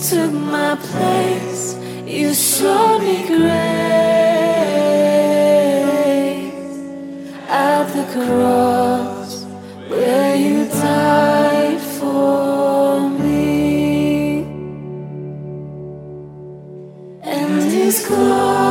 took my place. You showed me grace at the cross where you died for me. And His glory